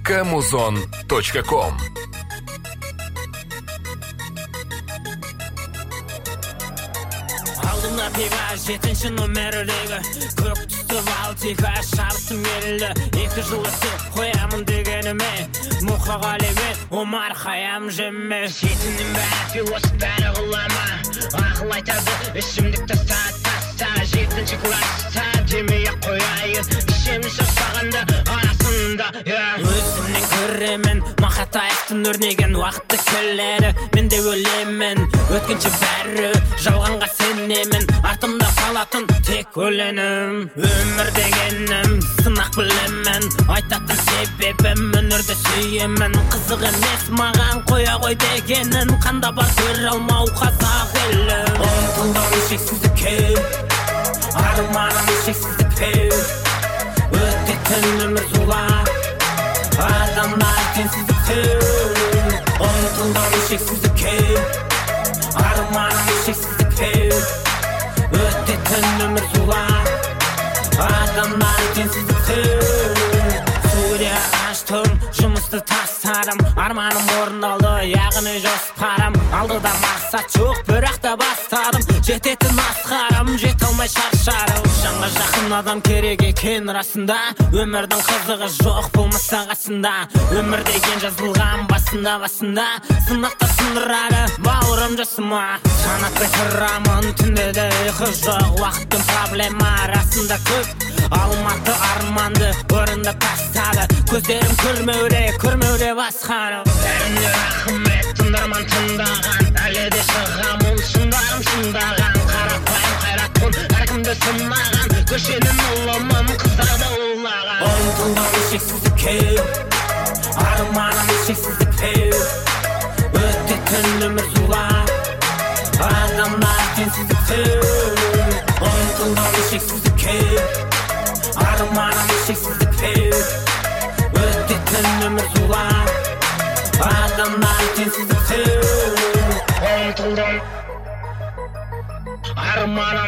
fkmuzon.com. Алдымда пиға 7-ші номерлігі көк түсті валтиға шабысым келді 2 жыл өтіп қоямын дегеніме мұқағалиме Омар Хайам жеме Сетінен бәрі пилосы бәрі ғылама ақыл айтады ішімдік таста 7-ші класста демей-ақ қояйын ішемін шашпағанда арасында өзімнен көремін Мақатаевтың өрнеген уақытты келеді мен де өлемін өткенше бәрі жалғанға сенемін артымда қалатын тек өлеңім өмір дегенім сынақ білемін айтатын себебім өнерді сүйемін қызық емес маған қоя қой дегенін қанда бар көре алмау қазақ елім ұмтылдым шексіздікке арманым шексіздікке өтетін өмір зулап адамдар теңсіздікте ұмтылдым шексіздікке арманым шексіздікке өтетін өмір зулап адамдар теңсіздікте студия аштым жұмысты тастадым арманым орындалды яғни жоспарым алдыда мақсат жоқ бірақ та бастадым жететін асқарым жете алмай шаршадым жанға жақын адам керек екен расында өмірдің қызығы жоқ болмаса қасында өмір деген жазылған басында сынақта сындырады бауырым жасыма санатпай тұрамын түнде де ұйқы жоқ уақыттың проблема расында көп алматы арманды орында тастады көздерім көрмеуде басқаны бәріне рахмет тыңдарман тыңдаған әлі де шығамын шыңдарым шыңдаған қарапайым қайратпын әркімді сынаған көшенің ұлымын қыздарды ұлаған ұмтылдым шексіздікке арманым шексіздікте өтетін өмір зулап адамдар теңсіздікте ұмтылдым шексіздікке арманым шексіздікте өтетін өмір зулап адамдар теңсіздікте ұмтылдым арманым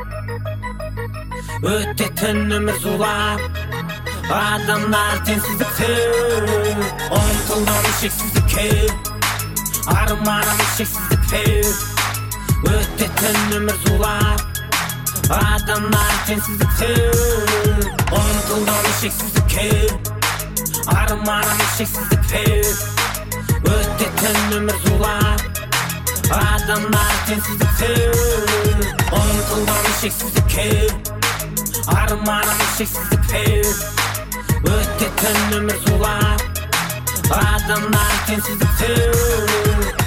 өтетін өмір зулап адамдар теңсіздікте ұмтылдым шексіздікке арманым шексіздікте өтетін өмір зулап адамдар теңсіздікте ұмтылдым шексіздікке арманым шексіздікте өтетін өмір зулап адамдар теңсіздікте ұмтылдым шексіздікке арманым шексіздікте өтетін өмір зулап адамдар теңсіздікте